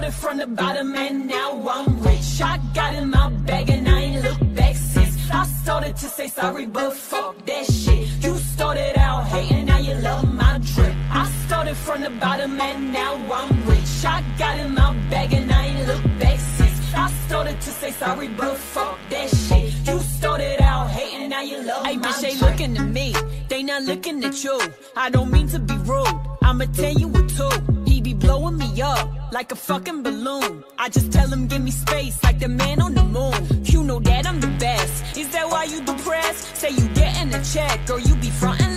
started from the bottom and now I'm rich. I got in my bag and I ain't looked back since. I started to say sorry, but fuck that shit. You started out hating, now you love my drip. I started from the bottom and now I'm rich. I got in my bag and I ain't looked back since. I started to say sorry, but fuck that shit. You started out hating, now you love my drip. Hey bitch, they looking at me, they not looking at you. I don't mean to be rude, I'ma tell you what to. He be blowing me up like a fucking balloon. I just tell him give me space like the man on the moon. You know that I'm the best, is that why you depressed? Say you getting a check or you be frontin'